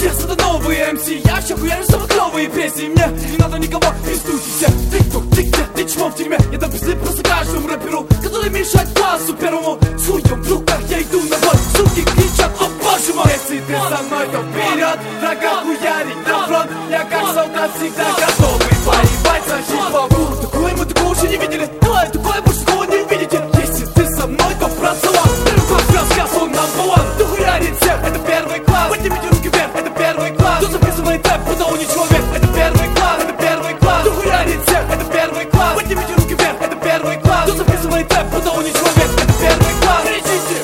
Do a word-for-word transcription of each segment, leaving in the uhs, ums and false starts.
Сейчас это новые эм си, я вообще хуярю самые клевые песни. Мне не надо никого пиздуть все. Тик-ток, ты где, ты чмо в тюрьме? Я дам пизды просто каждому рэперу, который мешает классу первому. С хуем в руках я иду на бой, суки кричат, о боже мой. Если ты со мной, то вперед, врага хуярить на фронт. Я как солдат всегда готовый воевать за хип-хоп. Такое мы такого уже не видели, давай такое больше такого не увидите. Если ты со мной, то процелон. Первый класс, он number one. Кто хуярит всех, это первый класс. Поднимите руки вверх, это первый класс. Кто записывает рэп, потому не человек, это первый класс, это первый класс. Кто хуярит всех, это первый класс. Поднимите руки вверх, это первый класс. Кто записывает рэп, потому не человек, это первый класс. Кричите!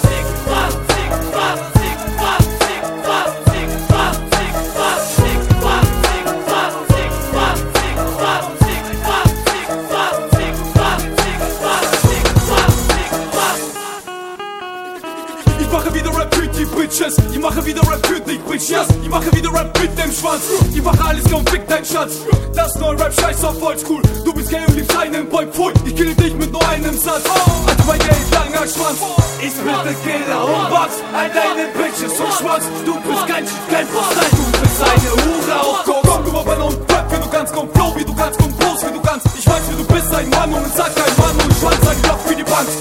Ich mache wieder Rap für die Bitches. Ich mache wieder Rap für dich, Bitches. Ich mache wieder Rap mit dem Schwanz. Ich mache alles, komm, fick dein Schatz. Das neue Rap, scheiß auf Oldschool. Du bist gay und liebst einen Boy, pfui. Ich kille dich mit nur einem Satz. Alter, mein Gay, langer Schwanz. Ich bin der Killer und Box. All deine Bitches und Schwanz. Du bist kein Schiff, kein Postlein. Du bist eine Hure auf Koks. Komm, du mal und Rap, wie du kannst. Komm, Flow, wie du kannst. Komm, groß, wie du kannst. Ich weiß, wie du bist, ein Mann und sag kein Mann und Schwanz. Ein Loch für die Bank.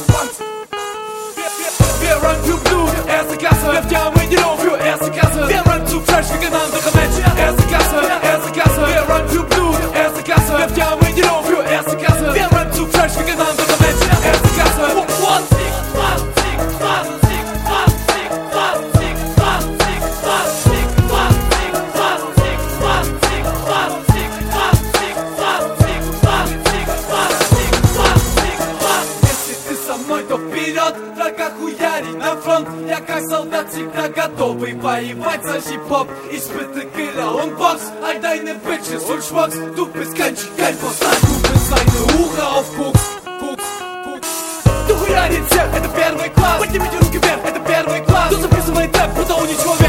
Wir run für Blut, erste Klasse. Werft die Arme in die Luft für erste Klasse. Wir run zu fresh wie kein anderer Mensch. Erste Klasse, erste Klasse. Wir run für Blut, erste Klasse. Werft die Arme in die Luft für erste Klasse. Wir run zu fresh wie kein anderer Mensch. Erste Klasse. One, six, one, six, one, six, one, six, one, six, one, six, one, six, one, six, one, six, one, six, one, six, one, six, one, six, one, six, one, six, one, six, one. Если ты со мной, то вперед, врага хуярить на фронт. Я как солдат всегда готовый воевать за хип-хоп. Испытый Killer und Box. All deine Bitches und Schwocks. Du bist kein Schick, kein Postlein. Du bist eine Hure auf Koks. Koks, Koks. Du хуярит всех, это первый класс. Поднимите руки вверх, это первый класс. Кто записывает рэп, потому ничего